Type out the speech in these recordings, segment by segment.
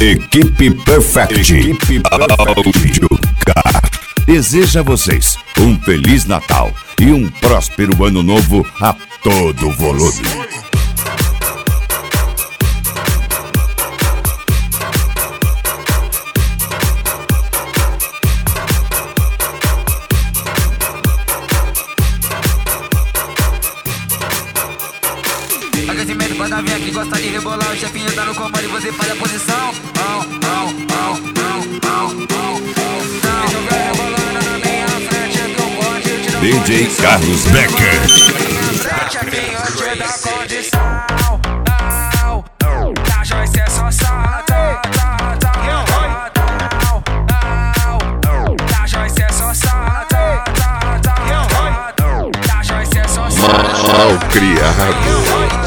Equipe Perfect Áudio Car deseja a vocês um Feliz Natal e um próspero Ano Novo a todo volume. Aquecimento pra novinha que gosta de rebolar. O chefinho tá no comando e você faz a posição. DJ Carlos Becker. Chefinho, eu te dou condição. Da Joyce é só salta. Da Joyce é só salta. Da Joyce é só salta. Mal criado.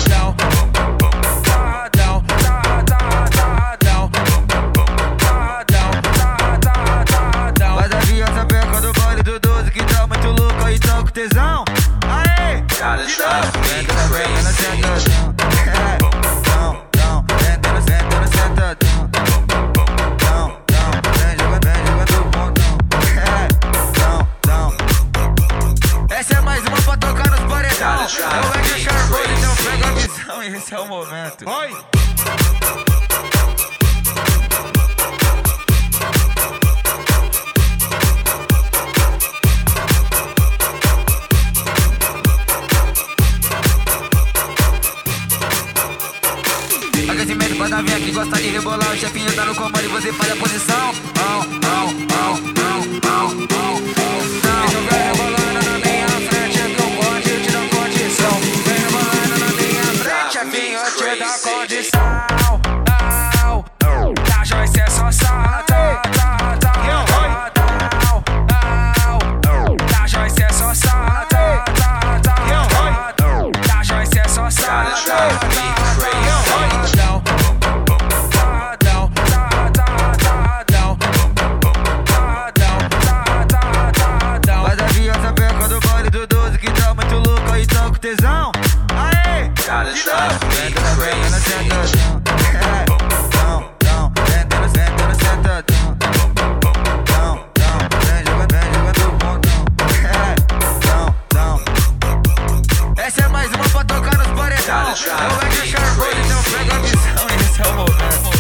Tesão, aê! Essa é mais uma pra tocar nos paredão. Eu é que charcou, então pega a visão e esse é o momento. Oi! Aquecimento pra novinha que gosta de rebolar. O chefinho tá no comando e você faz a posição. Vem rebolando na minha frente, eu dou conta e te dou condição. Vem rebolando na minha frente, chefinho, eu te dou condição. Da Joyce é só salta. Da Joyce é só salta. Da Joyce é só salta. Tesão, aê! Essa é mais uma pra tocar nos paredão. Eu é que charcou, então pega a visão e esse é o momento.